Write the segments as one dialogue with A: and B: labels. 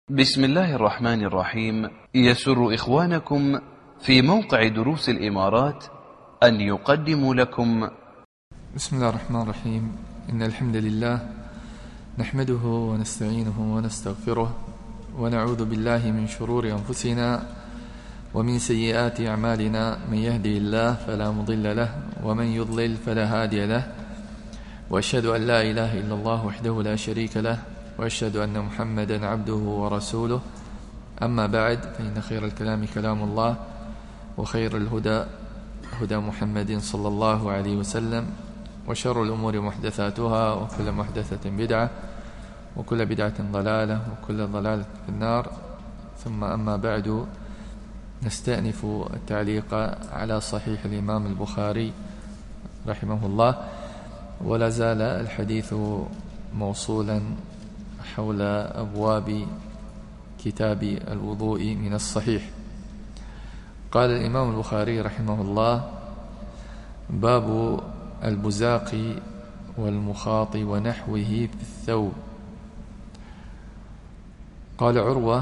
A: بسم الله الرحمن الرحيم. يسر إخوانكم في موقع دروس الإمارات أن يقدموا لكم
B: بسم الله الرحمن الرحيم. إن الحمد لله نحمده ونستعينه ونستغفره ونعوذ بالله من شرور أنفسنا ومن سيئات أعمالنا. من يهدي الله فلا مضل له ومن يضلل فلا هادي له، وأشهد أن لا إله إلا الله وحده لا شريك له، وأشهد أن محمدا عبده ورسوله. أما بعد، فإن خير الكلام كلام الله، وخير الهدى هدى محمد صلى الله عليه وسلم، وشر الأمور محدثاتها، وكل محدثة بدعة، وكل بدعة ضلالة، وكل ضلالة في النار. ثم أما بعد، نستأنف التعليق على صحيح الإمام البخاري رحمه الله، ولا زال الحديث موصولا حول أبواب كتاب الوضوء من الصحيح. قال الإمام البخاري رحمه الله: باب البزاق والمخاط ونحوه في الثوب. قال عروة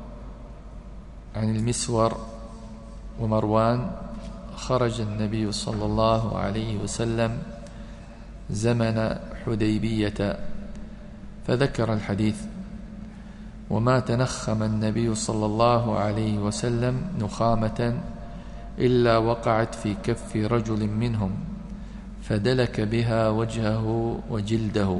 B: عن المسور ومروان: خرج النبي صلى الله عليه وسلم زمن حديبية، فذكر الحديث: وما تنخم النبي صلى الله عليه وسلم نخامة إلا وقعت في كف رجل منهم فدلك بها وجهه وجلده.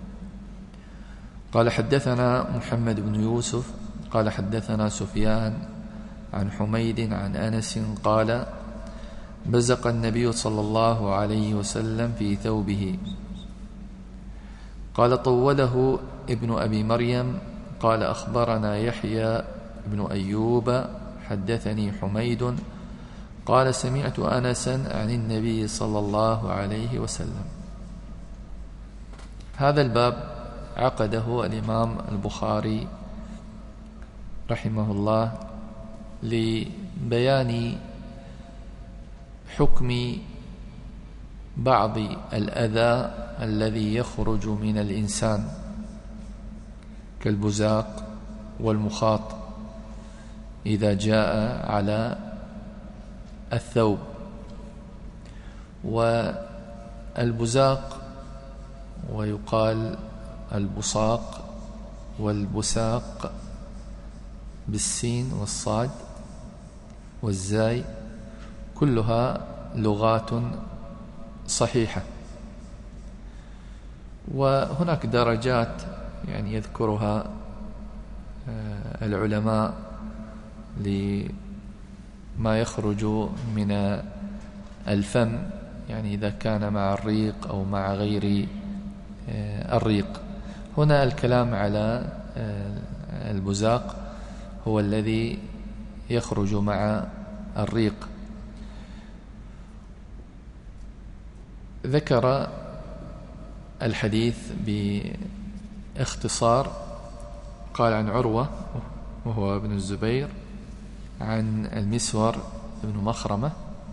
B: قال حدثنا محمد بن يوسف قال حدثنا سفيان عن حميد عن أنس قال: بزق النبي صلى الله عليه وسلم في ثوبه. قال طوله ابن أبي مريم قال: أخبرنا يحيى بن أيوب حدثني حميد قال: سمعت أنسا عن النبي صلى الله عليه وسلم. هذا الباب عقده الإمام البخاري رحمه الله لبيان حكم بعض الأذى الذي يخرج من الإنسان كالبزاق والمخاط إذا جاء على الثوب. والبزاق ويقال البصاق والبساق بالسين والصاد والزاي، كلها لغات صحيحة. وهناك درجات يذكرها العلماء لما يخرج من الفم، إذا كان مع الريق أو مع غير الريق. هنا الكلام على البزاق، هو الذي يخرج مع الريق. ذكر الحديث باختصار. قال عن عروة وهو ابن الزبير عن المسور ابن مخرمة،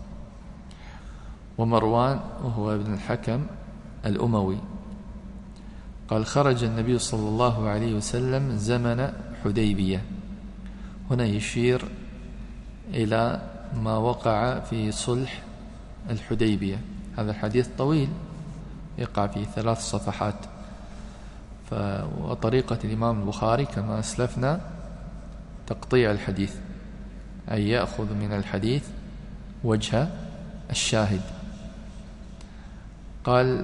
B: ومروان وهو ابن الحكم الأموي. قال: خرج النبي صلى الله عليه وسلم زمن حديبية. هنا يشير إلى ما وقع في صلح الحديبية. هذا الحديث طويل يقع في 3 صفحات. وطريقة الإمام البخاري كما أسلفنا تقطيع الحديث، أي يأخذ من الحديث وجه الشاهد. قال: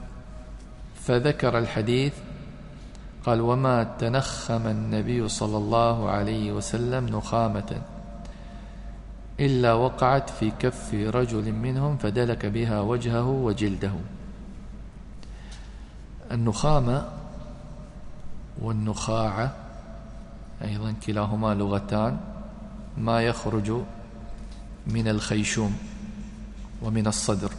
B: فذكر الحديث. قال: وما تنخم النبي صلى الله عليه وسلم نخامة إلا وقعت في كف رجل منهم فدلك بها وجهه وجلده. النخامة والنخاعة أيضا كلاهما لغتان، ما يخرج من الخيشوم ومن الصدر.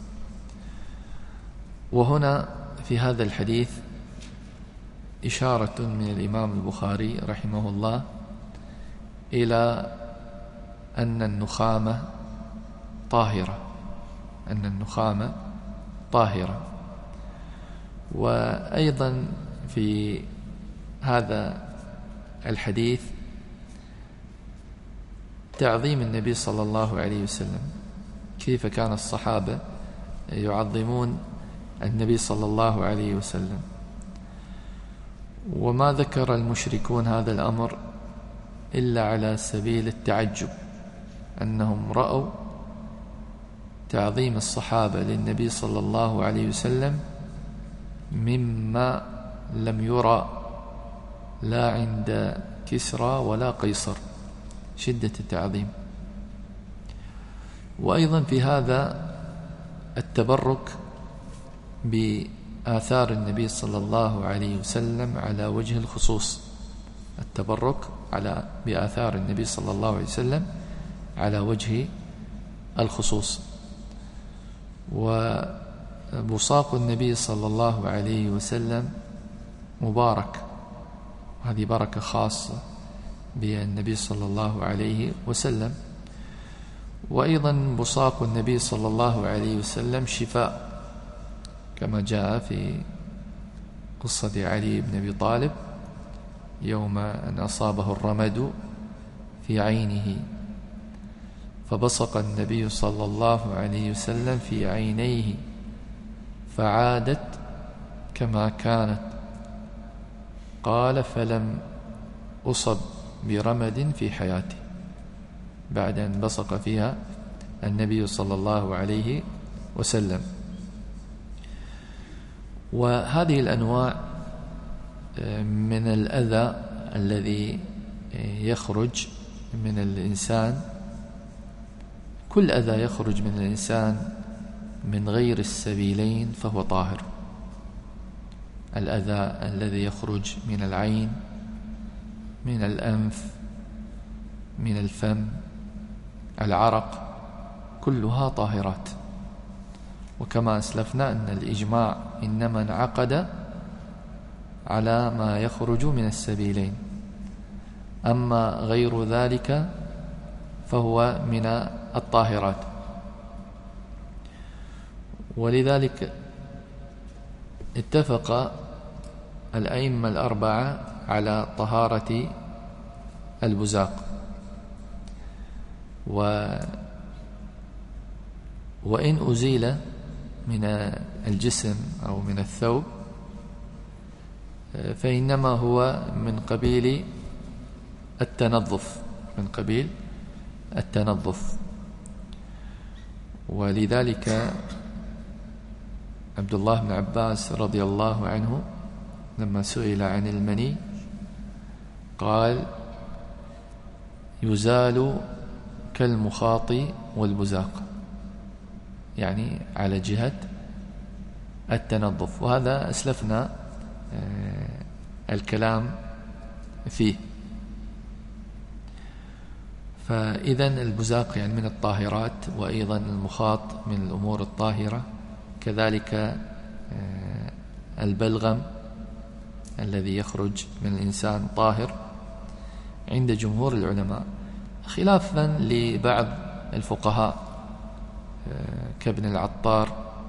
B: وهنا في هذا الحديث إشارة من الإمام البخاري رحمه الله إلى أن النخامة طاهرة، وأيضا في هذا الحديث تعظيم النبي صلى الله عليه وسلم، كيف كان الصحابة يعظمون النبي صلى الله عليه وسلم. وما ذكر المشركون هذا الأمر إلا على سبيل التعجب، أنهم رأوا تعظيم الصحابة للنبي صلى الله عليه وسلم مما لم يرى لا عند كسرى ولا قيصر، شدة التعظيم. وأيضا في هذا التبرك بآثار النبي صلى الله عليه وسلم على وجه الخصوص، التبرك بآثار النبي صلى الله عليه وسلم على وجه الخصوص. وبصاق النبي صلى الله عليه وسلم مبارك، هذه بركة خاصة بالنبي صلى الله عليه وسلم. وأيضا بصاق النبي صلى الله عليه وسلم شفاء، كما جاء في قصة علي بن أبي طالب يوم أن أصابه الرمد في عينه، فبصق النبي صلى الله عليه وسلم في عينيه فعادت كما كانت، قال فلم أصب برمد في حياتي، بعد أن بصق فيها النبي صلى الله عليه وسلم. وهذه الأنواع من الأذى الذي يخرج من الإنسان، كل أذى يخرج من الإنسان من غير السبيلين فهو طاهر. الأذى الذي يخرج من العين، من الأنف، من الفم، العرق، كلها طاهرات. وكما أسلفنا أن الإجماع إنما انعقد على ما يخرج من السبيلين، أما غير ذلك فهو من الطاهرات. ولذلك اتفق الأئمة الأربعة على طهارة البزاق، وإن أزيل من الجسم أو من الثوب فإنما هو من قبيل التنظف. ولذلك عبد الله بن عباس رضي الله عنه لما سئل عن المني قال يزال كالمخاط والبزاق، يعني على جهة التنظف. وهذا أسلفنا الكلام فيه. فإذا البزاق يعني من الطاهرات، وأيضا المخاط من الأمور الطاهرة، كذلك البلغم الذي يخرج من الإنسان طاهر عند جمهور العلماء، خلافا لبعض الفقهاء كابن العطار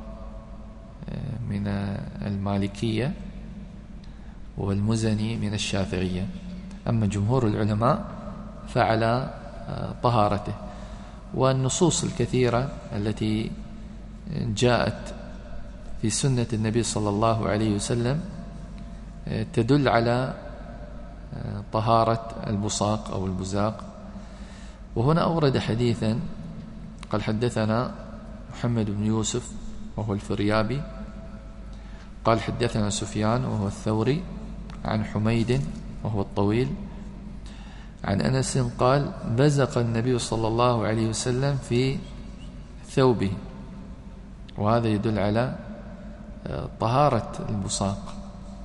B: من المالكية والمزني من الشافعية. أما جمهور العلماء فعلى طهارته. والنصوص الكثيرة التي جاءت في سنة النبي صلى الله عليه وسلم تدل على طهارة البصاق أو البزاق. وهنا أورد حديثا قال حدثنا محمد بن يوسف وهو الفريابي قال حدثنا سفيان وهو الثوري عن حميد وهو الطويل عن أنس قال بزق النبي صلى الله عليه وسلم في ثوبه، وهذا يدل على طهارة البصاق.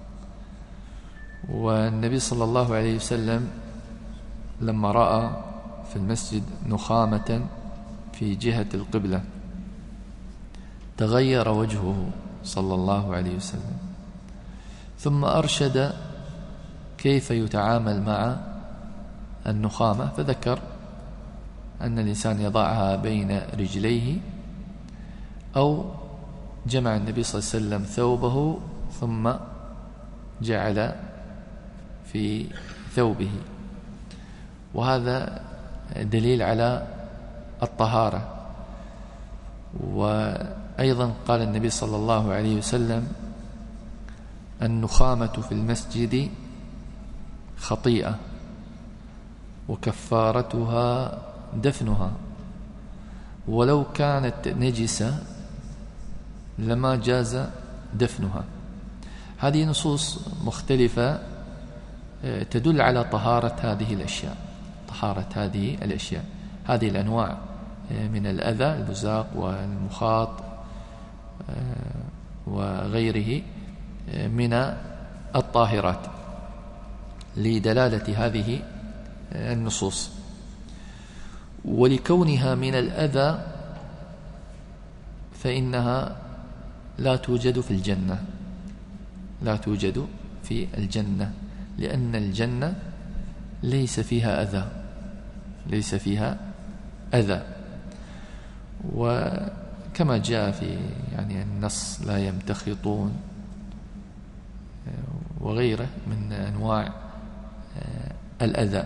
B: والنبي صلى الله عليه وسلم لما رأى في المسجد نخامة في جهة القبلة تغير وجهه صلى الله عليه وسلم، ثم أرشد كيف يتعامل مع النخامة، فذكر أن الإنسان يضعها بين رجليه، أو جمع النبي صلى الله عليه وسلم ثوبه ثم جعل في ثوبه، وهذا دليل على الطهارة. وأيضا قال النبي صلى الله عليه وسلم: النخامة في المسجد خطيئة وكفارتها دفنها، ولو كانت نجسة لما جاز دفنها. هذه نصوص مختلفة تدل على طهارة هذه الأشياء، هذه الأنواع من الأذى، البزاق والمخاط وغيره من الطاهرات، لدلالة هذه النصوص. ولكونها من الأذى فإنها لا توجد في الجنة، لأن الجنة ليس فيها أذى. وكما جاء في النص: لا يمتخطون، وغيره من أنواع الأذى.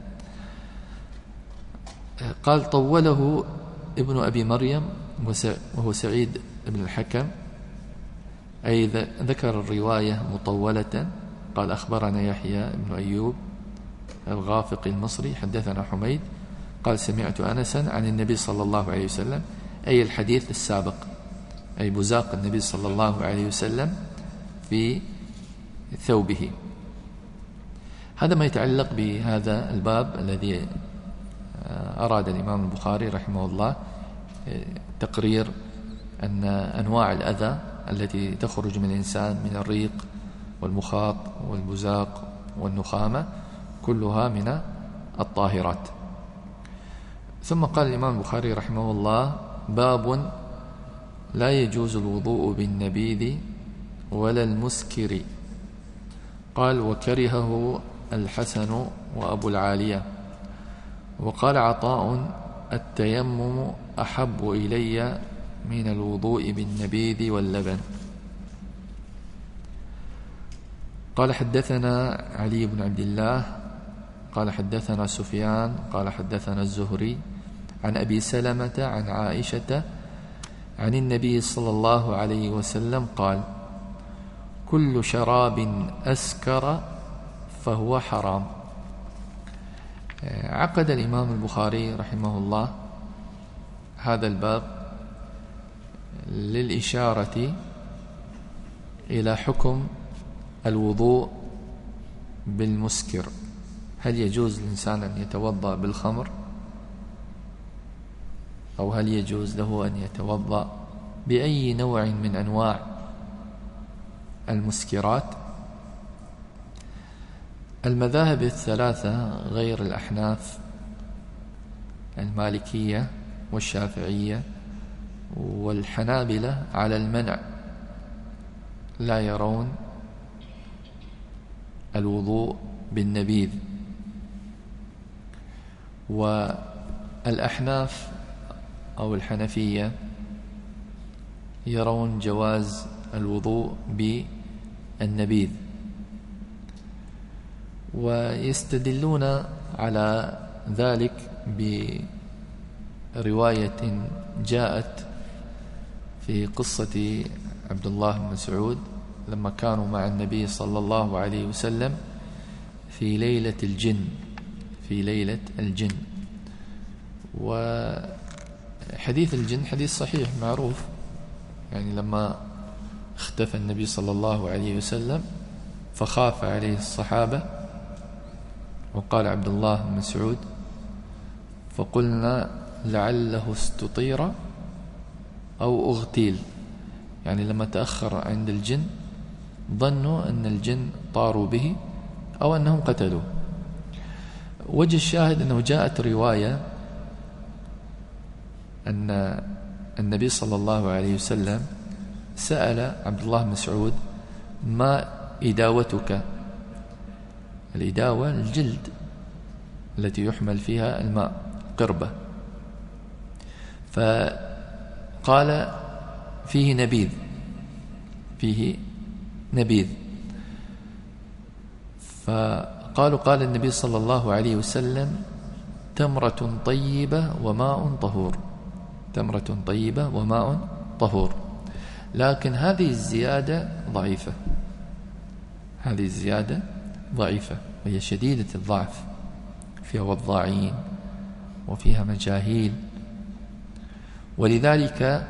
B: قال: طوله ابن أبي مريم وهو سعيد بن الحكم، أي ذكر الرواية مطولة. قال: أخبرنا يحيى بن أيوب الغافقي المصري حدثنا حميد قال: سمعت أنسا عن النبي صلى الله عليه وسلم، أي الحديث السابق، أي بزاق النبي صلى الله عليه وسلم في ثوبه. هذا ما يتعلق بهذا الباب الذي أراد الإمام البخاري رحمه الله تقرير أن أنواع الأذى التي تخرج من الإنسان من الريق والمخاط والبزاق والنخامة كلها من الطاهرات. ثم قال الإمام البخاري رحمه الله: باب لا يجوز الوضوء بالنبيذ ولا المسكر. قال: وكرهه الحسن وأبو العالية. وقال عطاء: التيمم أحب إلي من الوضوء بالنبيذ واللبن. قال: حدثنا علي بن عبد الله قال: حدثنا سفيان قال: حدثنا الزهري عن أبي سلمة عن عائشة عن النبي صلى الله عليه وسلم قال: كل شراب أسكر فهو حرام. عقد الإمام البخاري رحمه الله هذا الباب للإشارة إلى حكم الوضوء بالمسكر. هل يجوز للإنسان أن يتوضأ بالخمر، أو هل يجوز له أن يتوضأ بأي نوع من أنواع المسكرات؟ المذاهب الثلاثة غير الأحناف، المالكية والشافعية والحنابلة، على المنع، لا يرون الوضوء بالنبيذ. والأحناف أو الحنفية يرون جواز الوضوء بالنبيذ، ويستدلون على ذلك برواية جاءت في قصة عبد الله بن مسعود لما كانوا مع النبي صلى الله عليه وسلم في ليلة الجن. وحديث الجن حديث صحيح معروف، لما اختفى النبي صلى الله عليه وسلم فخاف عليه الصحابة، وقال عبد الله بن مسعود: فقلنا لعله استطير أو أغتيل، لما تأخر عند الجن ظنوا أن الجن طاروا به أو أنهم قتلوه. وجه الشاهد أنه جاءت رواية أن النبي صلى الله عليه وسلم سأل عبد الله بن مسعود: ما إداوتك؟ الإداوة الجلد التي يحمل فيها الماء، قربة. فقال: فيه نبيذ. قالوا قال النبي صلى الله عليه وسلم تمرة طيبة وماء طهور، تمرة طيبة وماء طهور. لكن هذه الزيادة ضعيفة، هذه الزيادة ضعيفة وهي شديدة الضعف، فيها وضاعين وفيها مجاهيل. ولذلك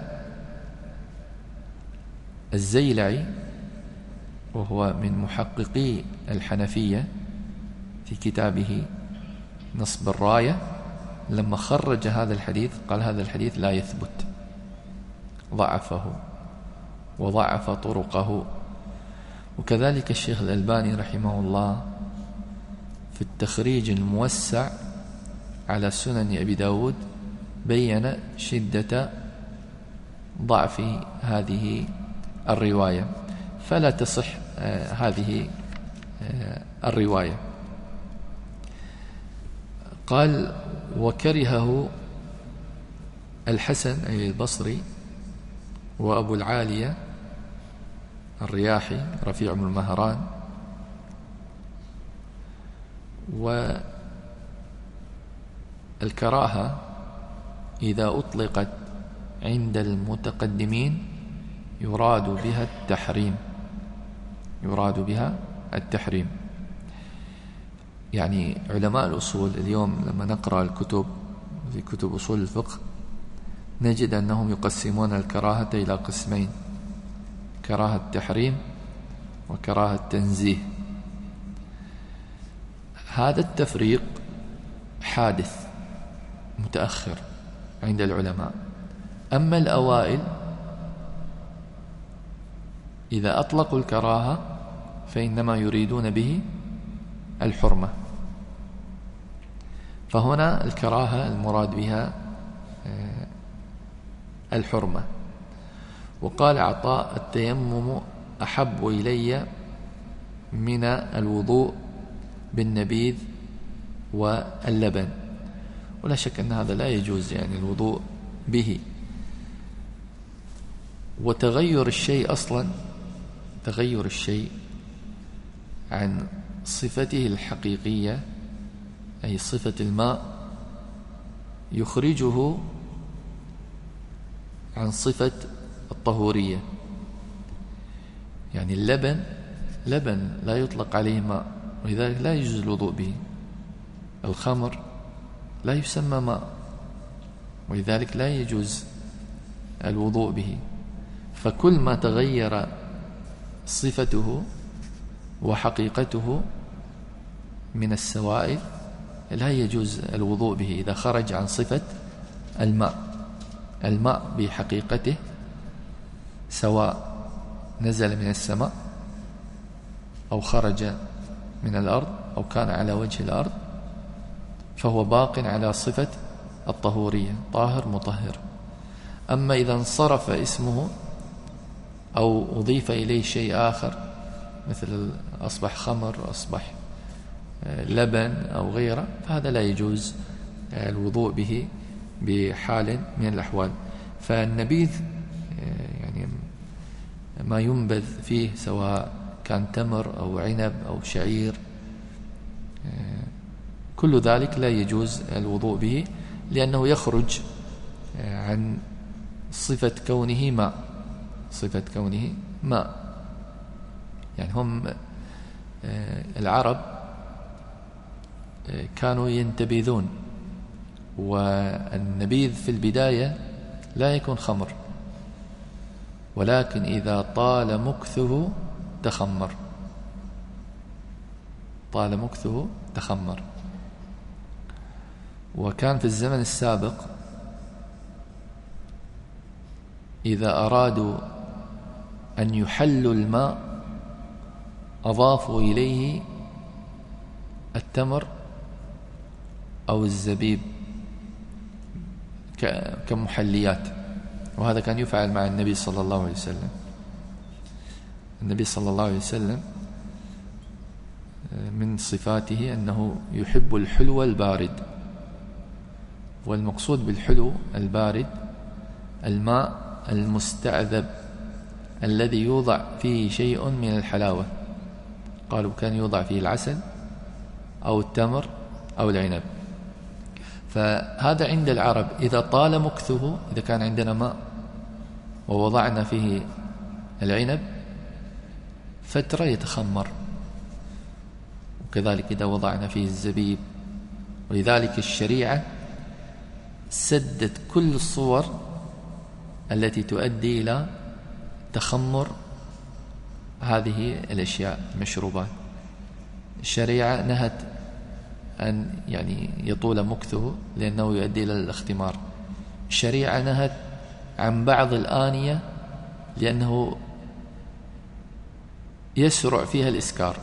B: الزيلعي وهو من محققي الحنفية في كتابه نصب الراية لما خرج هذا الحديث قال هذا الحديث لا يثبت، ضعفه وضعف طرقه. وكذلك الشيخ الألباني رحمه الله في التخريج الموسع على سنن أبي داود بين شدة ضعف هذه الرواية، فلا تصح هذه الرواية. قال وكرهه الحسن أي البصري وأبو العالية الرياحي رفيع بن المهران، والكراهة إذا أطلقت عند المتقدمين يراد بها التحريم، يراد بها التحريم. يعني علماء الأصول اليوم لما نقرأ الكتب في كتب أصول الفقه نجد أنهم يقسمون الكراهة إلى قسمين: كراهة التحريم وكراهة التنزيه. هذا التفريق حادث متأخر عند العلماء. أما الأوائل إذا أطلقوا الكراهة فإنما يريدون به الحرمة، فهنا الكراهة المراد بها الحرمة. وقال عطاء التيمم أحب إلي من الوضوء بالنبيذ واللبن. ولا شك أن هذا لا يجوز، يعني الوضوء به. وتغير الشيء أصلا، تغير الشيء عن صفته الحقيقية أي صفة الماء يخرجه عن صفة الطهورية. يعني اللبن لبن لا يطلق عليه ماء، ولذلك لا يجوز الوضوء به. الخمر لا يسمى ماء، ولذلك لا يجوز الوضوء به. فكل ما تغير صفته وحقيقته من السوائل لا يجوز الوضوء به إذا خرج عن صفة الماء. الماء بحقيقته سواء نزل من السماء أو خرج من الأرض أو كان على وجه الأرض فهو باق على صفة الطهورية، طاهر مطهر. أما إذا انصرف اسمه أو أضيف إليه شيء آخر مثل أصبح خمر، أصبح لبن أو غيره، فهذا لا يجوز الوضوء به بحال من الأحوال. فالنبيذ يعني ما ينبذ فيه سواء كان تمر أو عنب أو شعير، كل ذلك لا يجوز الوضوء به لأنه يخرج عن صفة كونه ماء، صفة كونه ماء. يعني هم العرب كانوا ينتبذون، والنبيذ في البداية لا يكون خمر، ولكن إذا طال مكثه تخمر، طال مكثه تخمر. وكان في الزمن السابق إذا أرادوا أن يحلوا الماء أضافوا إليه التمر أو الزبيب كمحليات، وهذا كان يفعل مع النبي صلى الله عليه وسلم. النبي صلى الله عليه وسلم من صفاته أنه يحب الحلو البارد، والمقصود بالحلو البارد الماء المستعذب الذي يوضع فيه شيء من الحلاوة. قالوا كان يوضع فيه العسل أو التمر أو العنب. فهذا عند العرب إذا طال مكثه، إذا كان عندنا ماء ووضعنا فيه العنب فترة يتخمر، وكذلك إذا وضعنا فيه الزبيب. ولذلك الشريعة سدت كل الصور التي تؤدي إلى تخمر هذه الأشياء المشروبات. الشريعة نهت أن يطول مكثه لأنه يؤدي إلى الاختمار. الشريعة نهت عن بعض الآنية لأنه يسرع فيها الإسكار.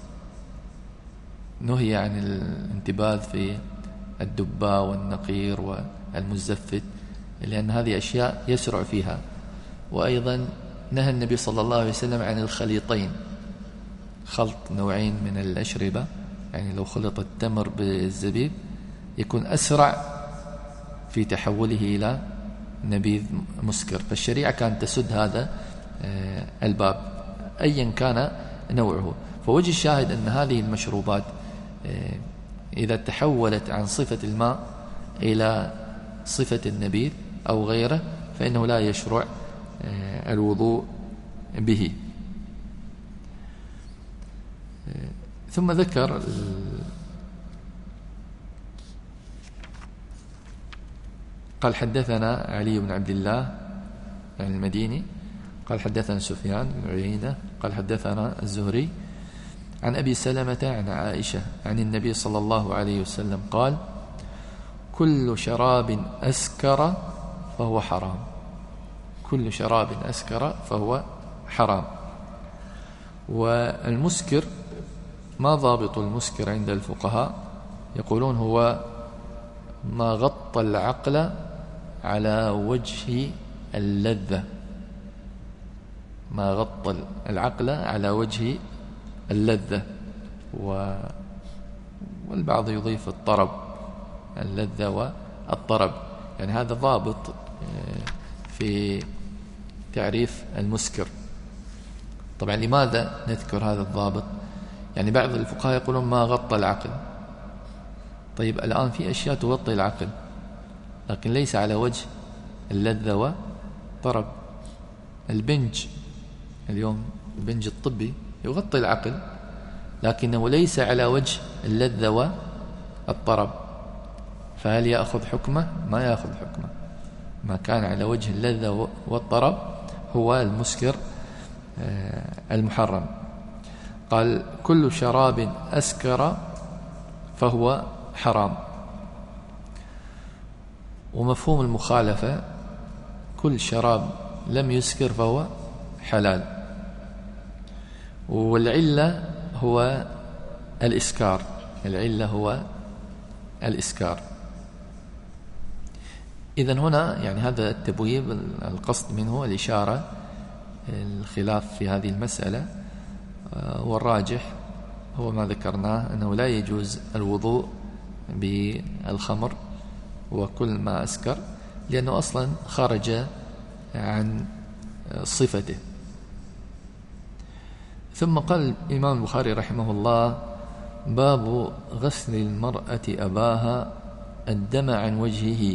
B: نهي عن الانتباذ في الدباء والنقير والمزفت لأن هذه أشياء يسرع فيها. وأيضا نهى النبي صلى الله عليه وسلم عن الخليطين، خلط نوعين من الأشربة، يعني لو خلط التمر بالزبيب يكون أسرع في تحوله إلى نبيذ مسكر. فالشريعة كانت تسد هذا الباب أيا كان نوعه. فوجه الشاهد أن هذه المشروبات إذا تحولت عن صفة الماء إلى صفة النبيذ أو غيره فإنه لا يشرع الوضوء به. ثم ذكر قال حدثنا علي بن عبد الله المديني قال حدثنا سفيان بن عيينة قال حدثنا الزهري عن أبي سلمة عن عائشة عن النبي صلى الله عليه وسلم قال: كل شراب أسكر فهو حرام. كل شراب أسكر فهو حرام. والمسكر ما ضابط المسكر عند الفقهاء؟ يقولون هو ما غطى العقل على وجه اللذة، ما غطى العقل على وجه اللذة. والبعض يضيف الطرب، اللذة والطرب، يعني هذا ضابط في تعريف المسكر. طبعا لماذا نذكر هذا الضابط؟ يعني بعض الفقهاء يقولون ما غطى العقل. طيب الآن في أشياء تغطي العقل لكن ليس على وجه اللذة والطرب. البنج اليوم، البنج الطبي يغطي العقل لكنه ليس على وجه اللذة والطرب، فهل يأخذ حكمه؟ ما يأخذ حكمه. ما كان على وجه اللذة والطرب هو المسكر المحرم. قال: كل شراب أسكر فهو حرام. ومفهوم المخالفة: كل شراب لم يسكر فهو حلال. والعلة هو الإسكار، العلة هو الإسكار. إذن هنا يعني هذا التبويب القصد منه الإشارة الخلاف في هذه المسألة، والراجح هو ما ذكرناه أنه لا يجوز الوضوء بالخمر وكل ما أسكر لأنه أصلا خرج عن صفته. ثم قال الإمام البخاري رحمه الله: باب غسل المرأة أباها الدم عن وجهه.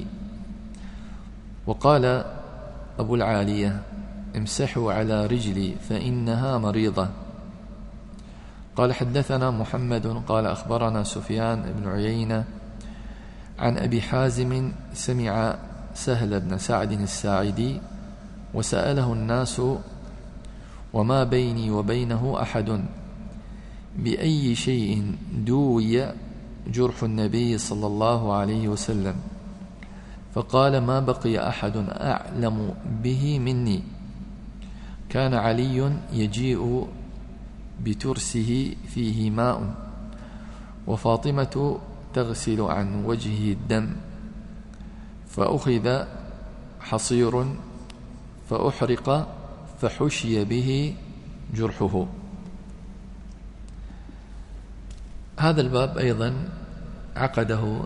B: وقال أبو العالية: امسحوا على رجلي فإنها مريضة. قال حدثنا محمد قال أخبرنا سفيان بن عيينة عن أبي حازم سمع سهل بن سعد الساعدي وسأله الناس: وما بيني وبينه أحد، بأي شيء دوي جرح النبي صلى الله عليه وسلم؟ فقال: ما بقي أحد أعلم به مني. كان علي يجيء بترسه فيه ماء، وفاطمة تغسل عن وجهه الدم، فأخذ حصير فأحرق فحشي به جرحه. هذا الباب أيضا عقده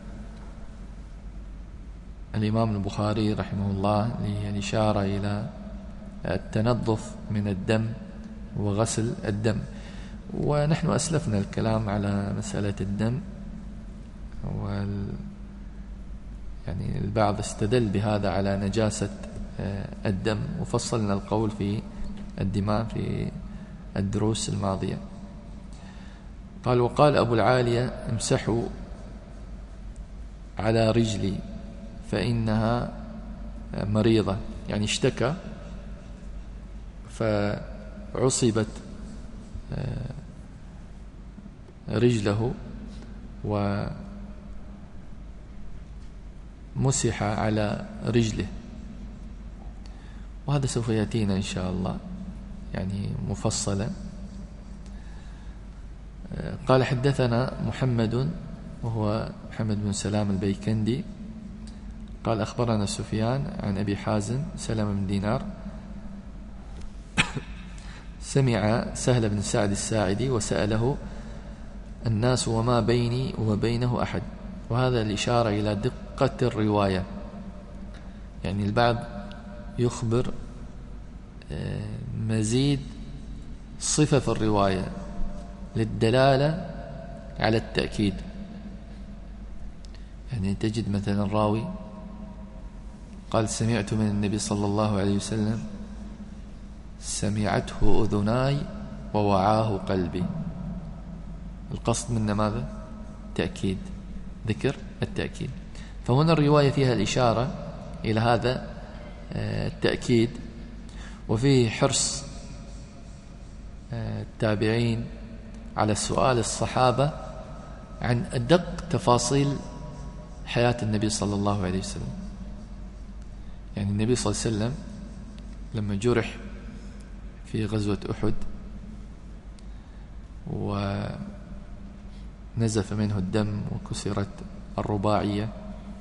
B: الإمام البخاري رحمه الله للإشارة إلى التنظف من الدم وغسل الدم. ونحن أسلفنا الكلام على مسألة الدم، يعني البعض استدل بهذا على نجاسة الدم، وفصلنا القول في الدماء في الدروس الماضية. قال: وقال أبو العالية: امسحوا على رجلي فإنها مريضة، يعني اشتكى فعصبت رجله ومسح على رجله، وهذا سوف يأتينا إن شاء الله يعني مفصلا. قال: حدثنا محمد وهو محمد بن سلام البيكندي قال: أخبرنا سفيان عن أبي حازم سلم بن دينار سمع سهل بن سعد الساعدي وسأله الناس وما بيني وبينه أحد، وهذا الإشارة إلى دقة الرواية، يعني البعض يخبر مزيد صفة في الرواية للدلالة على التأكيد، يعني تجد مثلا راوي قال: سمعت من النبي صلى الله عليه وسلم سمعته أذناي ووعاه قلبي، القصد منه ماذا؟ تأكيد، ذكر التأكيد. فهنا الرواية فيها الإشارة إلى هذا التأكيد، وفيه حرص التابعين على سؤال الصحابة عن أدق تفاصيل حياة النبي صلى الله عليه وسلم. يعني النبي صلى الله عليه وسلم لما جرح في غزوة أحد ونزف منه الدم وكسرت الرباعية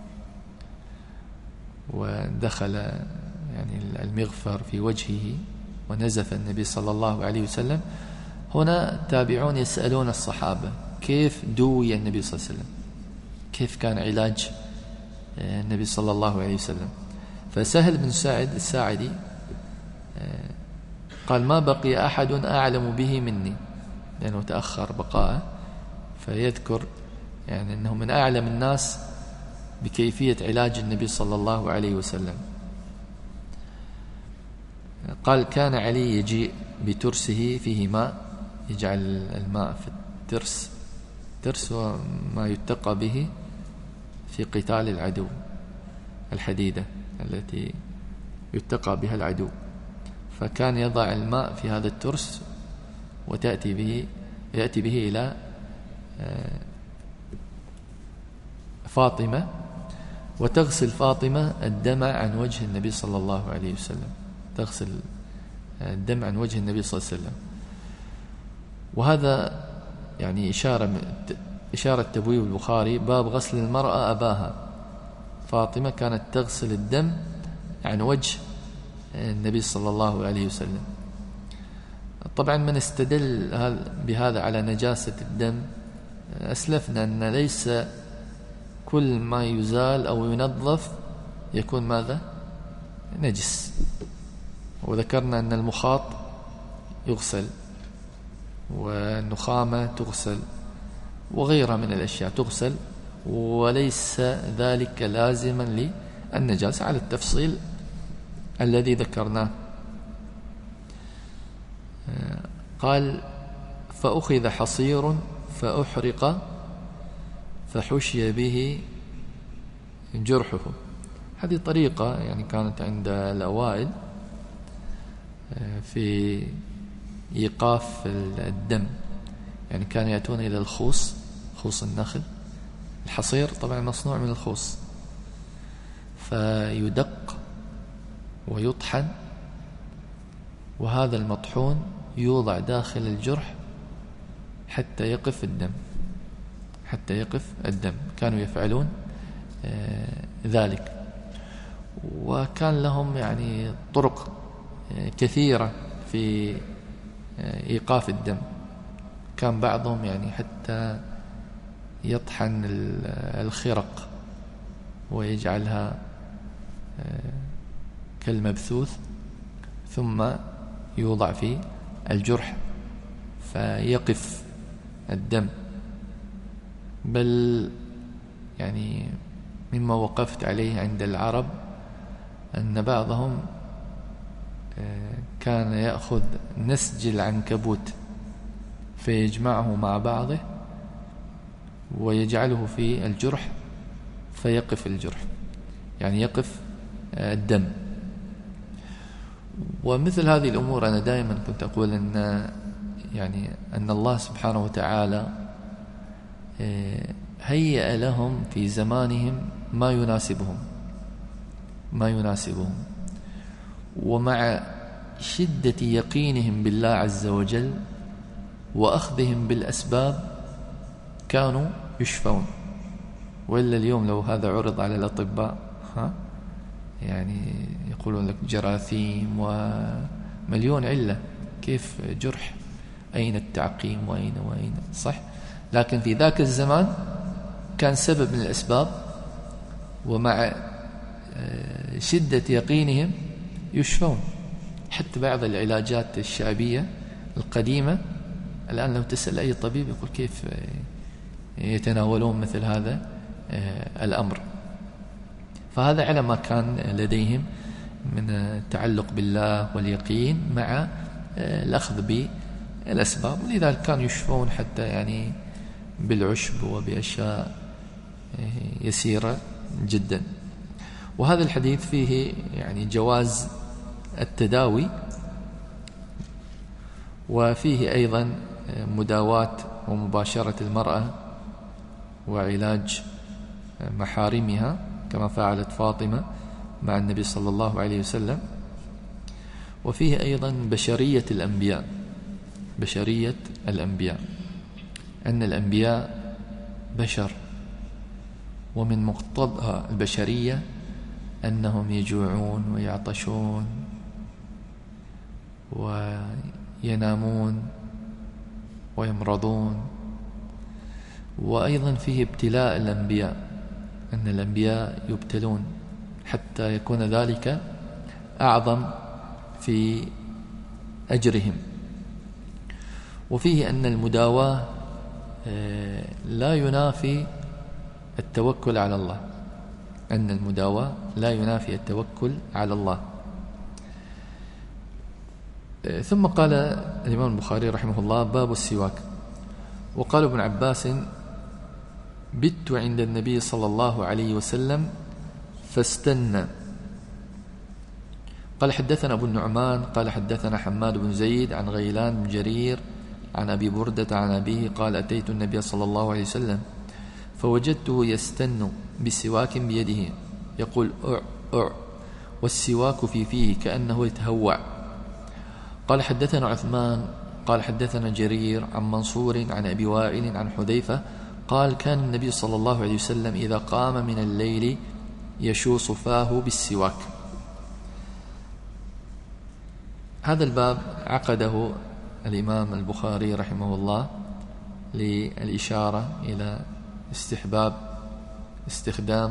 B: ودخل يعني المغفر في وجهه ونزف النبي صلى الله عليه وسلم، هنا التابعون يسألون الصحابة كيف دوي النبي صلى الله عليه وسلم، كيف كان علاج النبي صلى الله عليه وسلم. فسهل بن سعد الساعدي قال: ما بقي أحد أعلم به مني، لأنه تأخر بقاءه، فيذكر يعني أنه من أعلم الناس بكيفية علاج النبي صلى الله عليه وسلم. قال: كان علي يجيء بترسه فيه ماء، يجعل الماء في الترس، الترس هو ما يتقى به في قتال العدو، الحديدة التي يتقى بها العدو، فكان يضع الماء في هذا الترس ويأتي به إلى فاطمة، وتغسل فاطمة الدمع عن وجه النبي صلى الله عليه وسلم، تغسل الدم عن وجه النبي صلى الله عليه وسلم. وهذا يعني إشارة تبويب البخاري: باب غسل المرأة أباها، فاطمة كانت تغسل الدم عن وجه النبي صلى الله عليه وسلم. طبعا من استدل بهذا على نجاسة الدم أسلفنا أن ليس كل ما يزال أو ينظف يكون ماذا؟ نجس، وذكرنا أن المخاط يغسل والنخامة تغسل وغيرها من الأشياء تغسل، وليس ذلك لازما للنجاسة على التفصيل الذي ذكرناه. قال: فأخذ حصير فأحرق فحشي به جرحه. هذه طريقة يعني كانت عند الأوائل في إيقاف الدم، يعني كانوا يأتون إلى الخوص، خوص النخل، الحصير طبعا مصنوع من الخوص، فيدق ويطحن، وهذا المطحون يوضع داخل الجرح حتى يقف الدم، كانوا يفعلون ذلك. وكان لهم يعني طرق كثيرة في إيقاف الدم، كان بعضهم يعني حتى يطحن الخرق ويجعلها كالمبثوث ثم يوضع في الجرح فيقف الدم. بل يعني مما وقفت عليه عند العرب أن بعضهم كان يأخذ نسج العنكبوت فيجمعه مع بعضه ويجعله في الجرح فيقف الجرح، يعني يقف الدم. ومثل هذه الأمور أنا دائما كنت أقول أن الله سبحانه وتعالى هيأ لهم في زمانهم ما يناسبهم، ومع شدة يقينهم بالله عز وجل وأخذهم بالأسباب كانوا يشفون. وإلا اليوم لو هذا عرض على الأطباء يعني يقولون لك جراثيم ومليون علة، كيف جرح؟ أين التعقيم وأين صح؟ لكن في ذاك الزمان كان سبب من الأسباب، ومع شدة يقينهم يشفون. حتى بعض العلاجات الشعبية القديمة الآن لو تسأل أي طبيب يقول كيف يتناولون مثل هذا الأمر. فهذا على ما كان لديهم من التعلق بالله واليقين مع الأخذ بالأسباب، ولذلك كانوا يشفون حتى يعني بالعشب وبأشياء يسيرة جدا. وهذا الحديث فيه يعني جواز التداوي، وفيه أيضا مداواة ومباشرة المرأة وعلاج محارمها كما فعلت فاطمة مع النبي صلى الله عليه وسلم. وفيه أيضا بشرية الأنبياء، أن الأنبياء بشر، ومن مقتضى البشرية أنهم يجوعون ويعطشون وينامون ويمرضون. وأيضا فيه ابتلاء الأنبياء، أن الأنبياء يبتلون حتى يكون ذلك أعظم في أجرهم. وفيه أن المداواة لا ينافي التوكل على الله، أن المداواة لا ينافي التوكل على الله. ثم قال الإمام البخاري رحمه الله: باب السواك. وقال ابن عباس: بت عند النبي صلى الله عليه وسلم فاستنى. قال حدثنا أبو النعمان قال حدثنا حماد بن زيد عن غيلان بن جرير عن أبي بردة عن أبيه قال: أتيت النبي صلى الله عليه وسلم فوجدته يستن بسواك بيده يقول أع أع، والسواك في فيه كأنه يتهوع. قال حدثنا عثمان قال حدثنا جرير عن منصور عن أبي وائل عن حذيفة قال: كان النبي صلى الله عليه وسلم إذا قام من الليل يشوص فاه بالسواك. هذا الباب عقده الإمام البخاري رحمه الله للإشارة إلى استحباب استخدام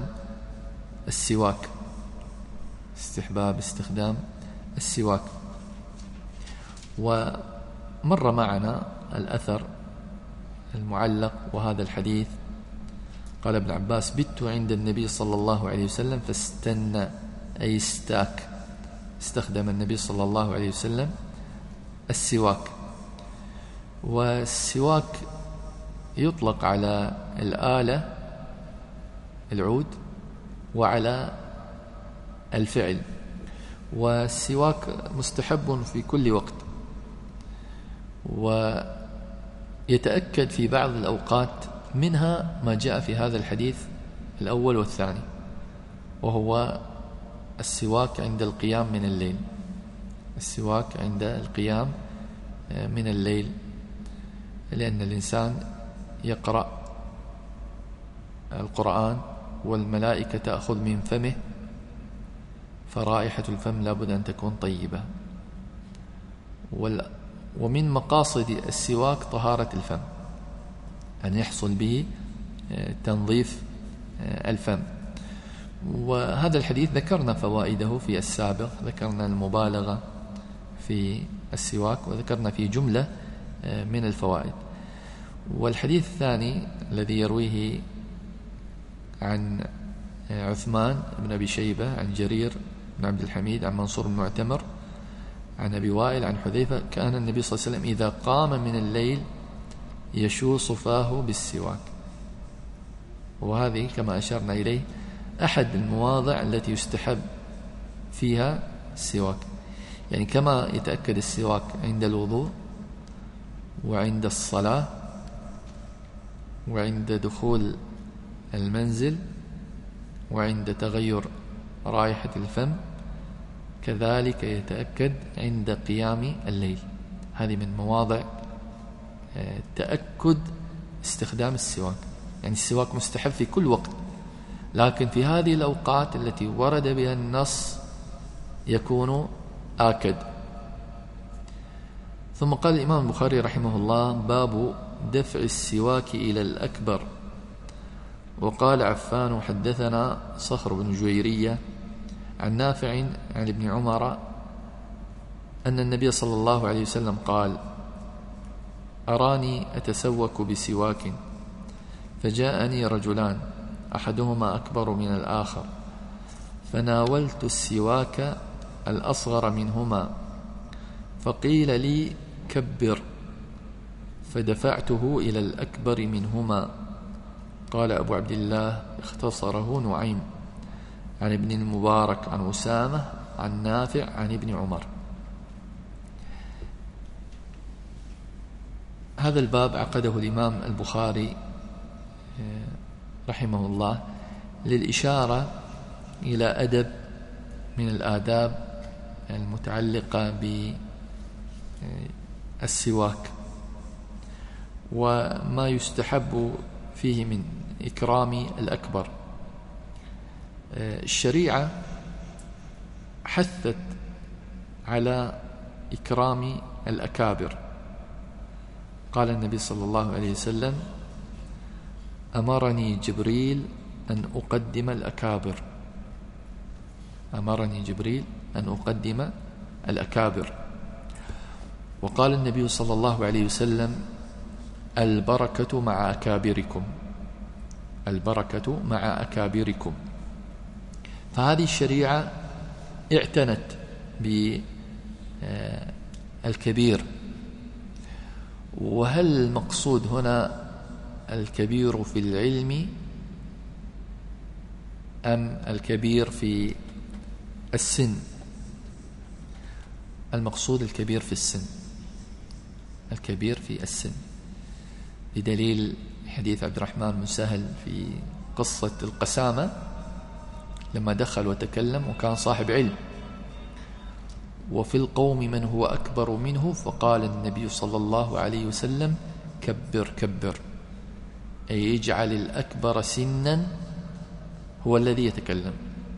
B: السواك. ومر معنا الأثر المعلق وهذا الحديث. قال ابن عباس: بت عند النبي صلى الله عليه وسلم فاستنى، أي استاك، استخدم النبي صلى الله عليه وسلم السواك. والسواك يطلق على الآلة العود وعلى الفعل، والسواك مستحب في كل وقت، ويتأكد في بعض الأوقات، منها ما جاء في هذا الحديث الأول والثاني، وهو السواك عند القيام من الليل. السواك عند القيام من الليل، لأن الإنسان يقرأ القرآن والملائكة تأخذ من فمه، فرائحة الفم لابد أن تكون طيبة. ومن مقاصد السواك طهارة الفم، أن يحصل به تنظيف الفم. وهذا الحديث ذكرنا فوائده في السابق، ذكرنا المبالغة في السواك، وذكرنا في جملة من الفوائد. والحديث الثاني الذي يرويه عن عثمان بن أبي شيبة عن جرير بن عبد الحميد عن منصور بن معتمر عن أبي وائل عن حذيفة كان النبي صلى الله عليه وسلم إذا قام من الليل يشوص فاه بالسواك. وهذه كما أشرنا إليه أحد المواضع التي يستحب فيها السواك، يعني كما يتأكد السواك عند الوضوء وعند الصلاة وعند دخول المنزل وعند تغير رائحة الفم، كذلك يتأكد عند قيام الليل. هذه من مواضع تأكد استخدام السواك، يعني السواك مستحب في كل وقت، لكن في هذه الأوقات التي ورد بها النص يكون آكد. ثم قال الإمام البخاري رحمه الله: باب دفع السواك إلى الأكبر. وقال عفان: حدثنا صخر بن جويرية عن نافع عن ابن عمر أن النبي صلى الله عليه وسلم قال: أراني أتسوك بسواك فجاءني رجلان أحدهما أكبر من الآخر فناولت السواك الأصغر منهما فقيل لي كبر فدفعته إلى الأكبر منهما. قال أبو عبد الله: اختصره نعيم عن ابن المبارك عن أسامة عن نافع عن ابن عمر. هذا الباب عقده الإمام البخاري رحمه الله للإشارة إلى أدب من الآداب المتعلقة بالسواك وما يستحب فيه من إكرام الأكبر. الشريعة حثت على إكرام الأكابر. قال النبي صلى الله عليه وسلم: أمرني جبريل أن أقدم الأكابر. أمرني جبريل أن أقدم الأكابر. وقال النبي صلى الله عليه وسلم: البركة مع أكابركم. البركة مع أكابركم. فهذه الشريعة اعتنت بالكبير. وهل المقصود هنا الكبير في العلم أم الكبير في السن؟ المقصود الكبير في السن، الكبير في السن، بدليل حديث عبد الرحمن بن سهل في قصة القسامة لما دخل وتكلم وكان صاحب علم، وفي القوم من هو أكبر منه فقال النبي صلى الله عليه وسلم: كبر كبر، أي يجعل الأكبر سنا هو الذي يتكلم.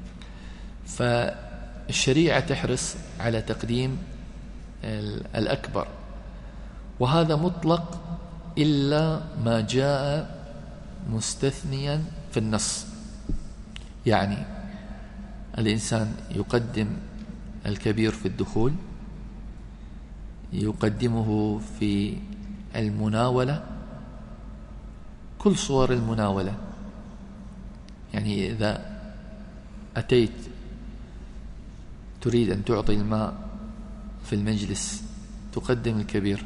B: فالشريعة تحرص على تقديم الأكبر، وهذا مطلق إلا ما جاء مستثنيا في النص. يعني الإنسان يقدم الكبير في الدخول، يقدمه في المناولة، كل صور المناولة. يعني إذا أتيت تريد أن تعطي الماء في المجلس تقدم الكبير،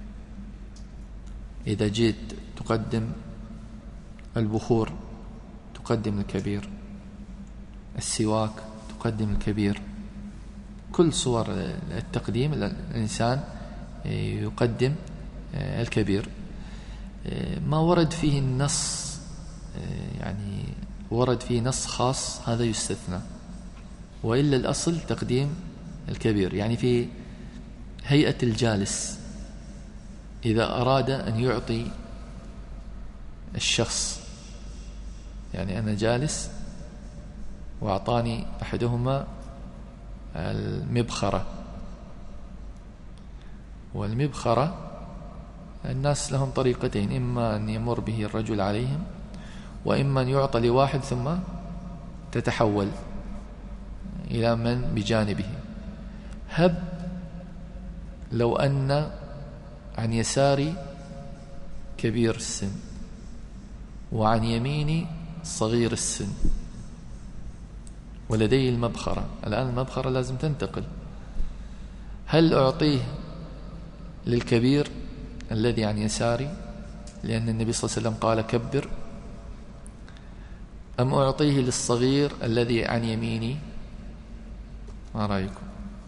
B: إذا جيت تقدم البخور تقدم الكبير، السواك تقدم الكبير، كل صور التقديم الإنسان يقدم الكبير. ما ورد فيه النص، يعني ورد فيه نص خاص، هذا يستثنى، وإلا الأصل تقديم الكبير. يعني في هيئة الجالس إذا أراد أن يعطي الشخص، يعني أنا جالس وأعطاني أحدهما المبخرة، والمبخرة الناس لهم طريقتين: إما أن يمر به الرجل عليهم، وإما أن يعطى لواحد ثم تتحول إلى من بجانبه. هب لو أن عن يساري كبير السن وعن يميني صغير السن ولدي المبخرة. الآن المبخرة لازم تنتقل. هل أعطيه للكبير الذي عن يساري لأن النبي صلى الله عليه وسلم قال كبر، أم أعطيه للصغير الذي عن يميني؟ ما رأيكم؟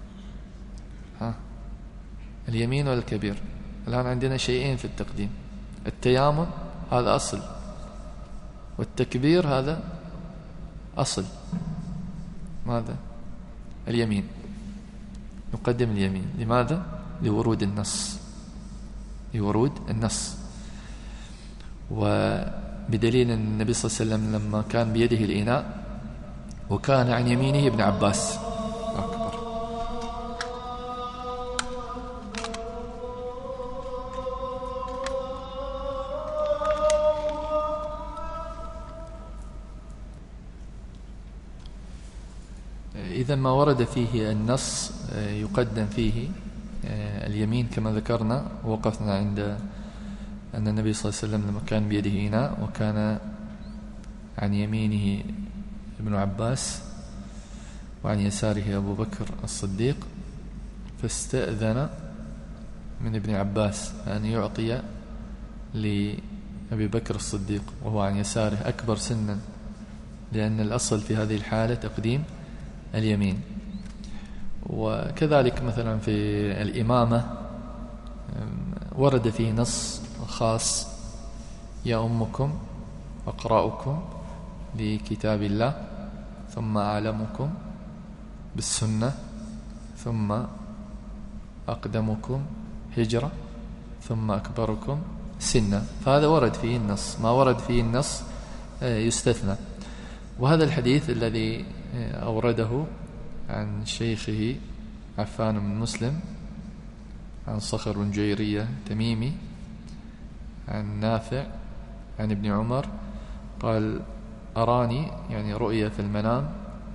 B: اليمين ولا الكبير؟ الآن عندنا شيئين في التقديم، التيامن هذا أصل والتكبير هذا أصل. ماذا؟ اليمين. نقدم اليمين. لماذا؟ لورود النص، لورود النص. وبدليل أن النبي صلى الله عليه وسلم لما كان بيده الإناء وكان عن يمينه ابن عباس أكبر. إذا ما ورد فيه النص يقدم فيه اليمين كما ذكرنا. وقفنا عند أن النبي صلى الله عليه وسلم لما كان بيده إناء وكان عن يمينه ابن عباس وعن يساره أبو بكر الصديق، فاستأذن من ابن عباس أن يعطي لأبي بكر الصديق وهو عن يساره أكبر سنا، لأن الأصل في هذه الحالة تقديم اليمين. وكذلك مثلا في الإمامة ورد فيه نص خاص: يا أمكم أقرأكم لكتاب الله ثم أعلمكم بالسنة ثم أقدمكم هجرة ثم أكبركم سنا. فهذا ورد فيه النص. ما ورد فيه النص يستثنى. وهذا الحديث الذي أورده عن شيخه عفان بن مسلم عن صخر بن جيرية تميمي عن نافع عن ابن عمر قال: أراني يعني رؤيا في المنام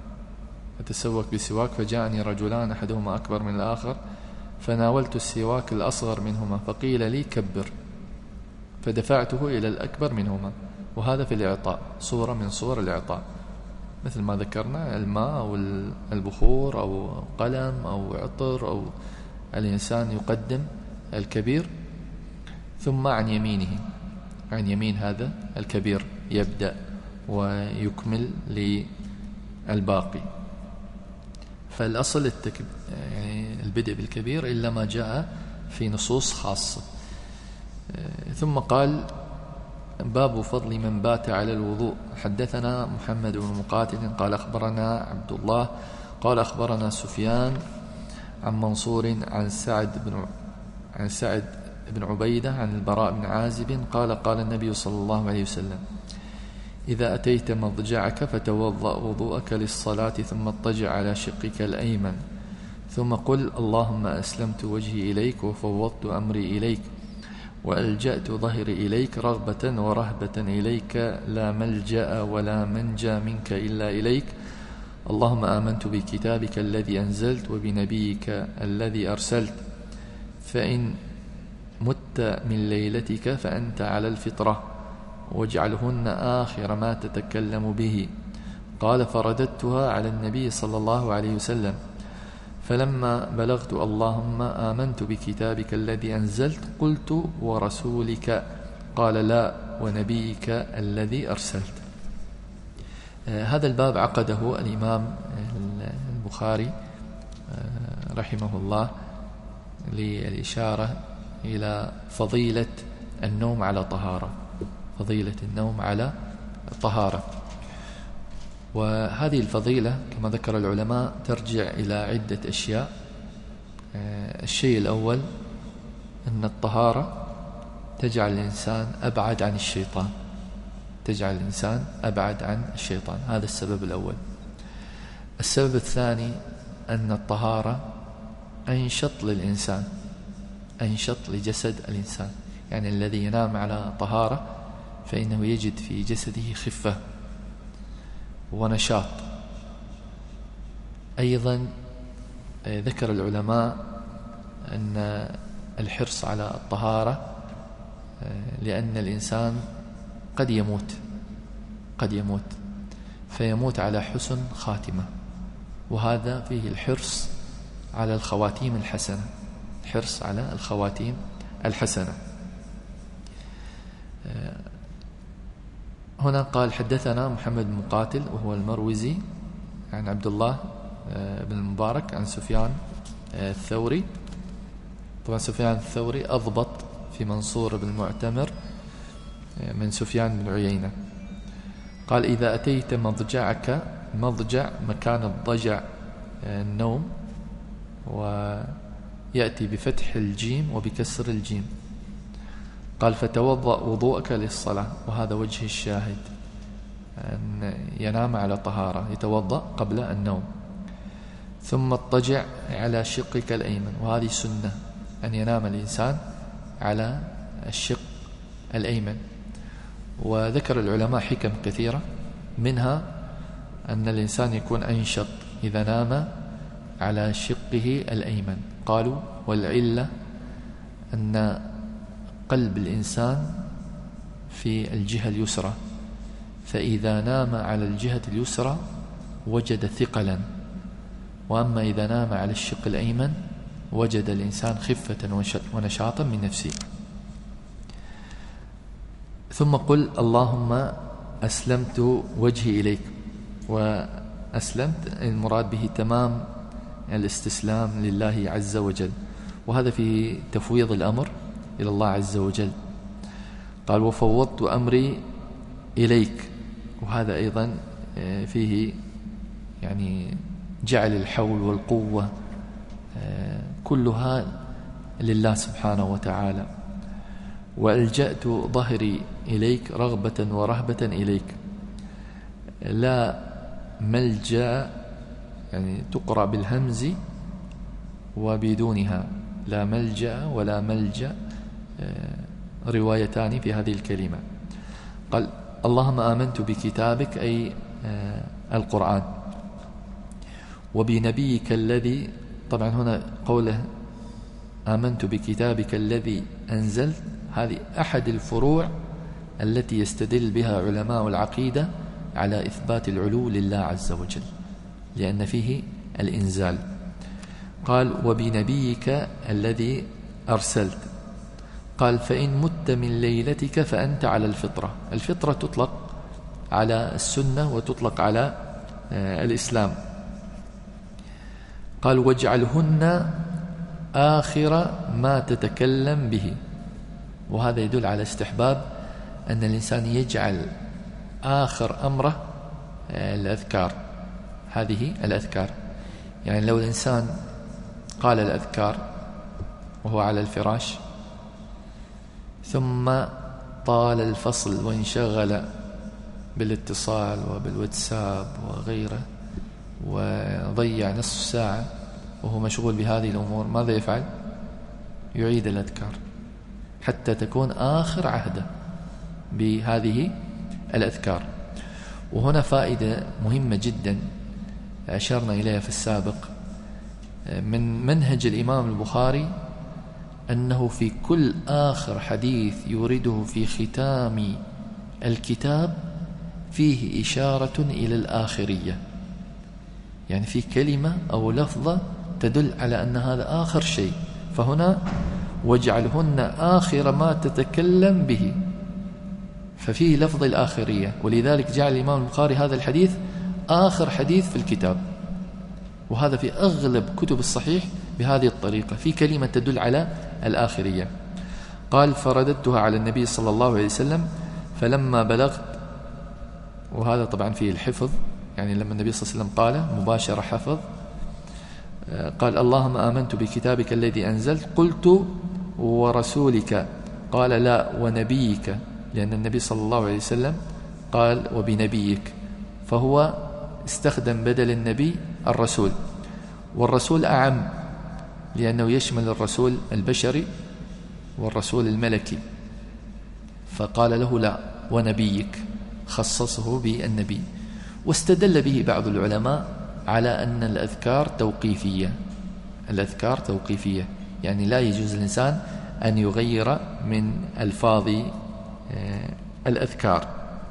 B: أتسوك بسواك فجاءني رجلان أحدهما أكبر من الآخر فناولت السواك الأصغر منهما فقيل لي كبر فدفعته إلى الأكبر منهما. وهذا في الإعطاء، صورة من صور الإعطاء، مثل ما ذكرنا الماء أو البخور أو قلم أو عطر، أو الإنسان يقدم الكبير ثم عن يمينه، عن يمين هذا الكبير يبدأ ويكمل للباقي. فالأصل يعني البدء بالكبير إلا ما جاء في نصوص خاصة. ثم قال: باب فضل من بات على الوضوء. حدثنا محمد بن مقاتل قال أخبرنا عبد الله قال أخبرنا سفيان عن منصور عن سعد بن عبيدة عن البراء بن عازب قال: قال النبي صلى الله عليه وسلم: إذا أتيت مضجعك فتوضأ وضوءك للصلاة ثم اضطجع على شقك الأيمن ثم قل: اللهم أسلمت وجهي إليك وفوضت أمري إليك وألجأت ظهري إليك رغبة ورهبة إليك لا ملجأ ولا منجى منك إلا إليك. اللهم آمنت بكتابك الذي أنزلت وبنبيك الذي أرسلت، فإن مت من ليلتك فأنت على الفطرة واجعلهن آخر ما تتكلم به. قال: فرددتها على النبي صلى الله عليه وسلم، فلما بلغت اللهم آمنت بكتابك الذي أنزلت قلت: ورسولك؟ قال: لا، ونبيك الذي أرسلت. هذا الباب عقده الإمام البخاري رحمه الله للإشارة إلى فضيلة النوم على طهارة، فضيلة النوم على طهارة. وهذه الفضيلة كما ذكر العلماء ترجع إلى عدة أشياء. الشيء الأول أن الطهارة تجعل الإنسان أبعد عن الشيطان، تجعل الإنسان أبعد عن الشيطان، هذا السبب الأول. السبب الثاني أن الطهارة أنشط للإنسان، أنشط لجسد الإنسان، يعني الذي ينام على طهارة فإنه يجد في جسده خفة ونشاط. أيضا ذكر العلماء أن الحرص على الطهارة، لأن الإنسان قد يموت فيموت على حسن خاتمة، وهذا فيه الحرص على الخواتيم الحسنة، الحرص على الخواتيم الحسنة. هنا قال حدثنا محمد بن مقاتل وهو المروزي عن عبد الله بن المبارك عن سفيان الثوري. طبعا سفيان الثوري أضبط في منصور بن المعتمر من سفيان بن عيينة. قال إذا أتيت مضجعك، مضجع مكان الضجع النوم، ويأتي بفتح الجيم وبكسر الجيم. قال فتوضأ وضوءك للصلاة، وهذا وجه الشاهد، أن ينام على طهارة، يتوضأ قبل النوم. ثم اضطجع على شقك الأيمن، وهذه سنة أن ينام الإنسان على الشق الأيمن. وذكر العلماء حكم كثيرة، منها أن الإنسان يكون أنشط إذا نام على شقه الأيمن. قالوا والعلة أن قلب الإنسان في الجهة اليسرى، فإذا نام على الجهة اليسرى وجد ثقلا، وأما إذا نام على الشق الأيمن وجد الإنسان خفة ونشاطا من نفسه. ثم قل اللهم أسلمت وجهي إليك. وأسلمت المراد به تمام الاستسلام لله عز وجل، وهذا فيه تفويض الأمر إلى الله عز وجل. قال وفوضت أمري إليك، وهذا أيضا فيه يعني جعل الحول والقوة كلها لله سبحانه وتعالى. وألجأت ظهري إليك رغبة ورهبة إليك. لا ملجأ يعني تقرأ بالهمز وبدونها، لا ملجأ ولا ملجأ، روايتان في هذه الكلمة. قال اللهم آمنت بكتابك أي القرآن، وبنبيك الذي، طبعا هنا قوله آمنت بكتابك الذي أنزلت، هذه أحد الفروع التي يستدل بها علماء العقيدة على إثبات العلو لله عز وجل، لأن فيه الإنزال. قال وبنبيك الذي أرسلت. قال فإن مت من ليلتك فأنت على الفطرة. الفطرة تطلق على السنة وتطلق على الإسلام. قال واجعلهن آخر ما تتكلم به، وهذا يدل على استحباب أن الإنسان يجعل آخر أمره الأذكار. هذه الأذكار، يعني لو الإنسان قال الأذكار وهو على الفراش، ثم طال الفصل وانشغل بالاتصال وبالواتساب وغيره، وضيع نصف ساعة وهو مشغول بهذه الأمور، ماذا يفعل؟ يعيد الأذكار حتى تكون آخر عهده بهذه الأذكار. وهنا فائدة مهمة جدا أشرنا إليها في السابق من منهج الإمام البخاري، أنه في كل آخر حديث يورده في ختام الكتاب فيه إشارة إلى الآخرية، يعني في كلمة أو لفظة تدل على أن هذا آخر شيء. فهنا واجعلهن آخر ما تتكلم به، ففيه لفظ الآخرية، ولذلك جعل الإمام البخاري هذا الحديث آخر حديث في الكتاب. وهذا في أغلب كتب الصحيح بهذه الطريقة، في كلمة تدل على الآخرية. قال فرددتها على النبي صلى الله عليه وسلم فلما بلغت، وهذا طبعا فيه الحفظ، يعني لما النبي صلى الله عليه وسلم قال مباشرة حفظ. قال اللهم آمنت بكتابك الذي أنزلت، قلت ورسولك، قال لا ونبيك، لأن النبي صلى الله عليه وسلم قال وبنبيك، فهو استخدم بدل النبي الرسول، والرسول أعم لأنه يشمل الرسول البشري والرسول الملكي، فقال له لا ونبيك، خصصه بالنبي. واستدل به بعض العلماء على أن الأذكار توقيفية، الأذكار توقيفية، يعني لا يجوز الإنسان أن يغير من ألفاظ الأذكار.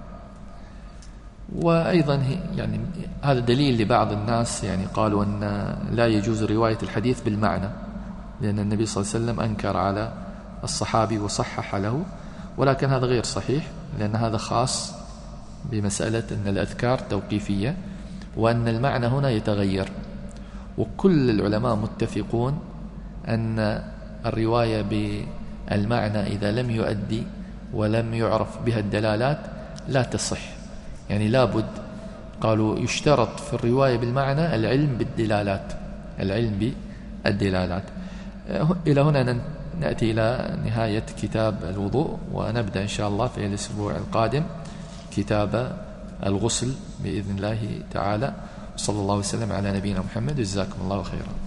B: وأيضا يعني هذا دليل لبعض الناس يعني قالوا أن لا يجوز رواية الحديث بالمعنى، لأن النبي صلى الله عليه وسلم أنكر على الصحابي وصحح له، ولكن هذا غير صحيح، لأن هذا خاص بمسألة أن الأذكار توقيفية، وأن المعنى هنا يتغير. وكل العلماء متفقون أن الرواية بالمعنى إذا لم يؤدي ولم يعرف بها الدلالات لا تصح. يعني لابد، قالوا يشترط في الرواية بالمعنى العلم بالدلالات، العلم بالدلالات. إلى هنا نأتي إلى نهاية كتاب الوضوء، ونبدأ إن شاء الله في الأسبوع القادم كتاب الغسل بإذن الله تعالى. صلى الله وسلم على نبينا محمد، جزاكم الله خيرا.